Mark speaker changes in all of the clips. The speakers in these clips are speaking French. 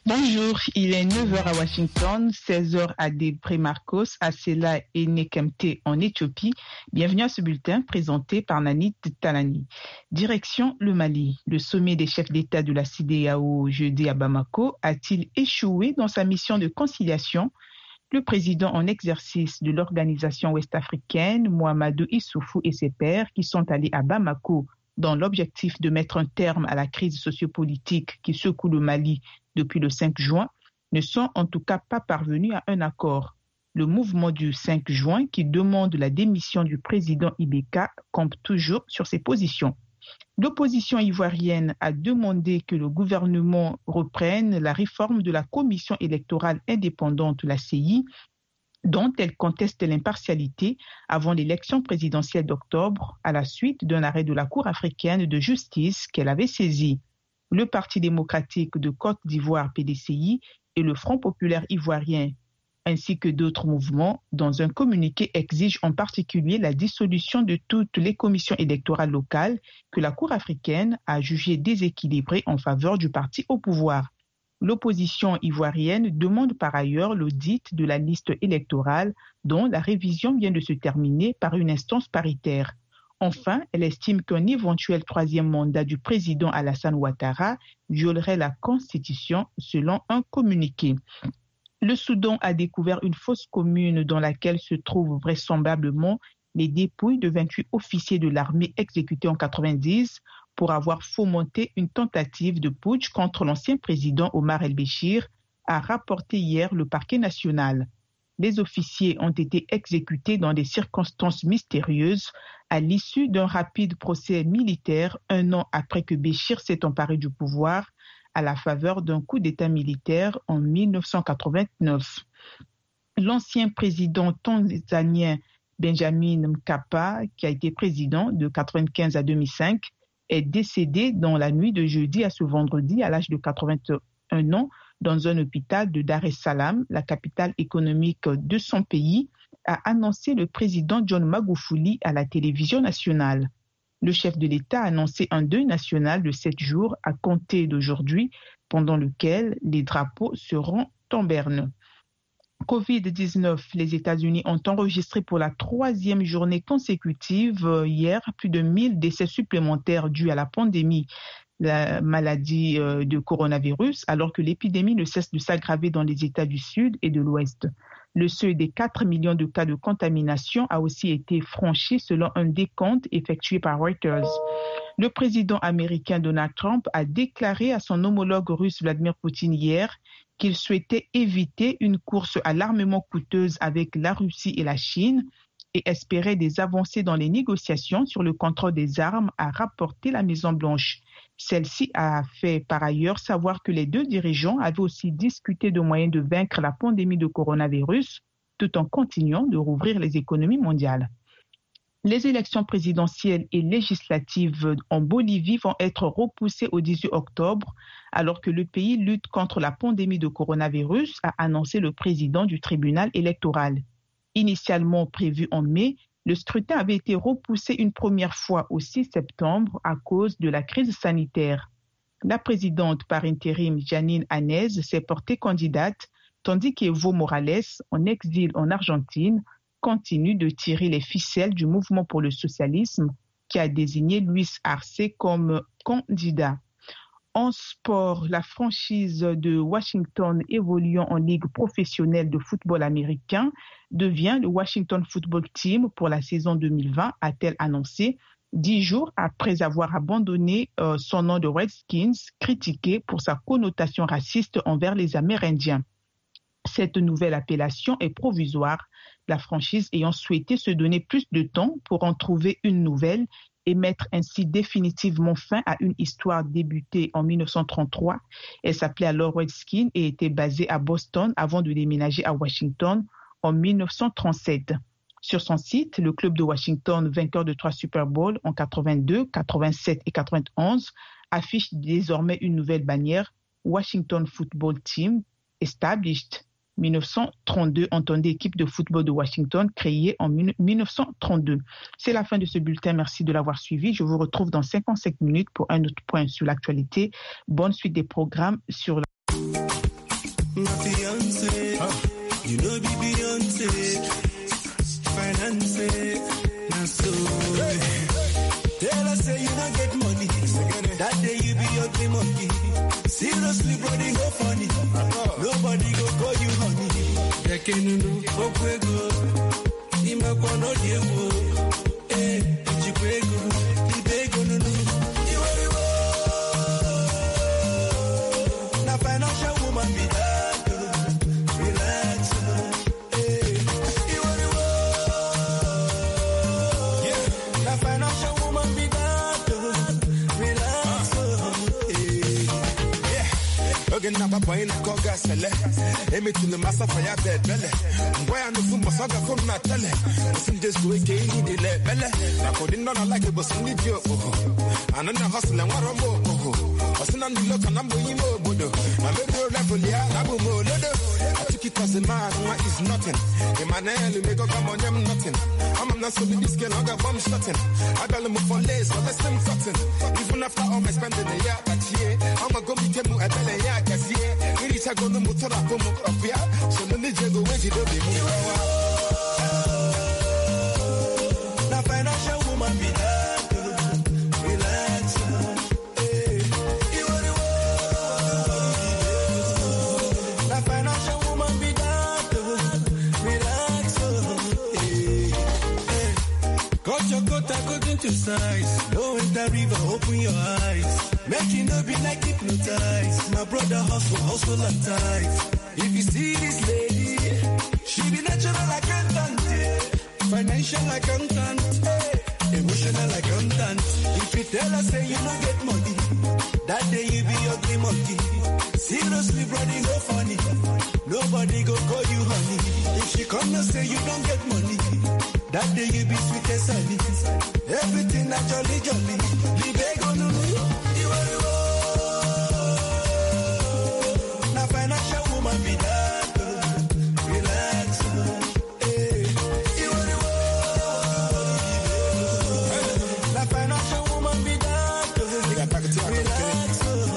Speaker 1: Bonjour, il est 9 heures à Washington, 16 heures à Debre Marcos, à Sela et Nekemte en Éthiopie. Bienvenue à ce bulletin présenté par Nanit Talani. Direction le Mali. Le sommet des chefs d'État de la CEDEAO jeudi à Bamako a-t-il échoué dans sa mission de conciliation? Le président en exercice de l'organisation ouest-africaine, Mohamedou Issoufou, et ses pairs qui sont allés à Bamako dans l'objectif de mettre un terme à la crise sociopolitique qui secoue le Mali depuis le 5 juin, ne sont en tout cas pas parvenus à un accord. Le mouvement du 5 juin qui demande la démission du président Ibeka campe toujours sur ses positions. L'opposition ivoirienne a demandé que le gouvernement reprenne la réforme de la commission électorale indépendante, la CEI, dont elle conteste l'impartialité avant l'élection présidentielle d'octobre à la suite d'un arrêt de la Cour africaine de justice qu'elle avait saisi. Le Parti démocratique de Côte d'Ivoire, PDCI, et le Front populaire ivoirien, ainsi que d'autres mouvements, dans un communiqué exigent en particulier la dissolution de toutes les commissions électorales locales que la Cour africaine a jugées déséquilibrées en faveur du parti au pouvoir. L'opposition ivoirienne demande par ailleurs l'audit de la liste électorale dont la révision vient de se terminer par une instance paritaire. Enfin, elle estime qu'un éventuel troisième mandat du président Alassane Ouattara violerait la Constitution selon un communiqué. Le Soudan a découvert une fosse commune dans laquelle se trouvent vraisemblablement les dépouilles de 28 officiers de l'armée exécutés en 1990 pour avoir fomenté une tentative de putsch contre l'ancien président Omar el-Béchir, a rapporté hier le parquet national. Les officiers ont été exécutés dans des circonstances mystérieuses à l'issue d'un rapide procès militaire un an après que Béchir s'est emparé du pouvoir à la faveur d'un coup d'État militaire en 1989. L'ancien président tanzanien Benjamin Mkapa, qui a été président de 1995 à 2005, est décédé dans la nuit de jeudi à ce vendredi à l'âge de 81 ans dans un hôpital de Dar es Salaam, la capitale économique de son pays, a annoncé le président John Magufuli à la télévision nationale. Le chef de l'État a annoncé un deuil national de 7 jours à compter d'aujourd'hui, pendant lequel les drapeaux seront en berne. Covid-19, les États-Unis ont enregistré pour la 3e journée consécutive hier plus de 1000 décès supplémentaires dus à la pandémie, la maladie de coronavirus, alors que l'épidémie ne cesse de s'aggraver dans les États du Sud et de l'Ouest. Le seuil des 4 millions de cas de contamination a aussi été franchi selon un décompte effectué par Reuters. Le président américain Donald Trump a déclaré à son homologue russe Vladimir Poutine hier qu'il souhaitait éviter une course à l'armement coûteuse avec la Russie et la Chine et espérait des avancées dans les négociations sur le contrôle des armes, a rapporté la Maison-Blanche. Celle-ci a fait par ailleurs savoir que les deux dirigeants avaient aussi discuté de moyens de vaincre la pandémie de coronavirus tout en continuant de rouvrir les économies mondiales. Les élections présidentielles et législatives en Bolivie vont être repoussées au 18 octobre, alors que le pays lutte contre la pandémie de coronavirus, a annoncé le président du tribunal électoral. Initialement prévu en mai, le scrutin avait été repoussé une première fois au 6 septembre à cause de la crise sanitaire. La présidente par intérim Janine Áñez s'est portée candidate, tandis qu'Evo Morales, en exil en Argentine, continue de tirer les ficelles du mouvement pour le socialisme qui a désigné Luis Arce comme candidat. En sport, la franchise de Washington évoluant en ligue professionnelle de football américain devient le Washington Football Team pour la saison 2020, a-t-elle annoncé 10 jours après avoir abandonné son nom de Redskins, critiqué pour sa connotation raciste envers les Amérindiens. Cette nouvelle appellation est provisoire, la franchise ayant souhaité se donner plus de temps pour en trouver une nouvelle et mettre ainsi définitivement fin à une histoire débutée en 1933. Elle s'appelait alors Redskins et était basée à Boston avant de déménager à Washington en 1937. Sur son site, le club de Washington, vainqueur de 3 Super Bowls en 82, 87 et 91, affiche désormais une nouvelle bannière, Washington Football Team, Established 1932, entendez équipe de football de Washington créée en 1932. C'est la fin de ce bulletin. Merci de l'avoir suivi. Je vous retrouve dans 55 minutes pour un autre point sur l'actualité. Bonne suite des programmes sur la...
Speaker 2: monkey. Seriously, brody, no funny. Nobody go call you honey. Ekenunu, okwego, imakwano diego. Ichikwego, ibego nunu. Na financial woman be that. Relax. Na financial woman be that. Relax. Again, never buying a car gas. Emitting the master for your bed, belly. Why I know from Masaga from Natale? Listen, just do it, in the belly. I couldn't not like it, but only you. And then I hustle and what more. I send on the look and I'm going more. I made your level, yeah, I'm more. I took it as a man, what is nothing. In my name, you make a come on, I'm nothing. I'm not so big, this girl, I got bomb shutting. I got them for lace, so let's them cutting. Even after all my spending a year, but yeah, I'm a go meet him at the year, because yeah, you need to go to Mutora from up here. So no need to go away, you don't be moving. Now, financial woman be that. Relax. Now, financial woman be that. Relax. Cut your coat according to size. Low in the river, open your eyes. Make it no be like hypnotized. My brother hustle and tight. If you see this lady, she be natural accountant, financial accountant, emotional accountant. If you tell her say you don't get money, that day you be ugly monkey. Seriously, brother, no funny. Nobody go call you honey. If she come and say you don't get money, that day you be sweet as honey. Everything naturally jolly. Live on you. Now financial woman be that. Relax. Now financial woman be that. Relax.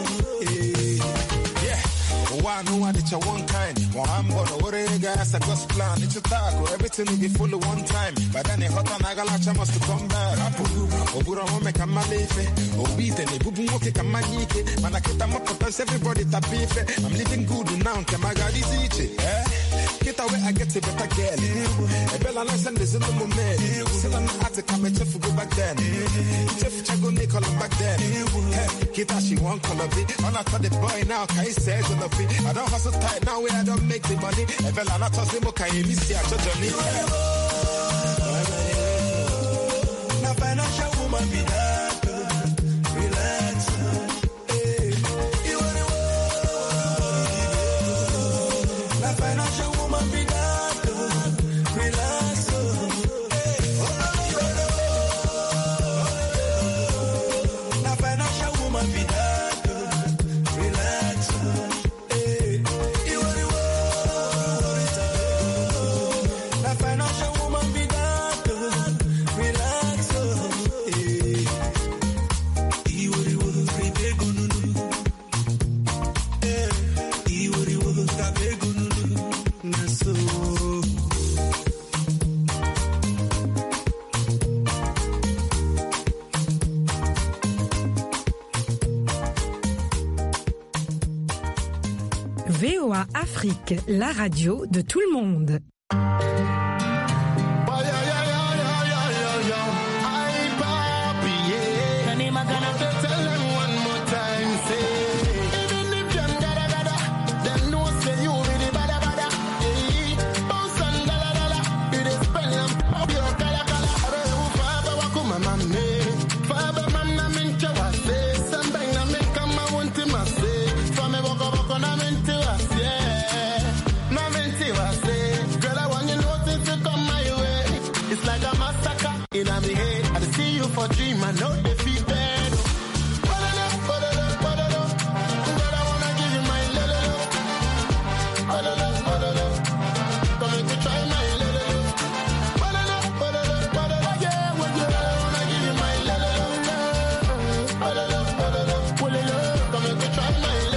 Speaker 2: Yeah. One who had it one kind. I'm gonna worry, guys. I just plan. It's a taco. Everything will be full of one time. But then a hot and agalacha must come back. Obura home can malife. Obite ni bubu moke can manike. Manaketa mopotans everybody tapife. I'm living good now. Kamagadi ziche. Get away, I get a better girl. A bella nice and there's no moment. Still I'm at the camera to go back then. Jeff Chago Nicola back then. Kita she won't call of it. On I told the boy now, can you say it's on the feet? I don't hustle tight now where I don't make the money. A bella not toss him, can you miss ya? Now financial woman be that. Relax. Now financial woman be that. Relax. Now financial woman be that. Relax. Now financial woman be that. Relax.
Speaker 3: VOA Afrique, la radio de tout le monde.
Speaker 2: In my head, I see you for dream, I know.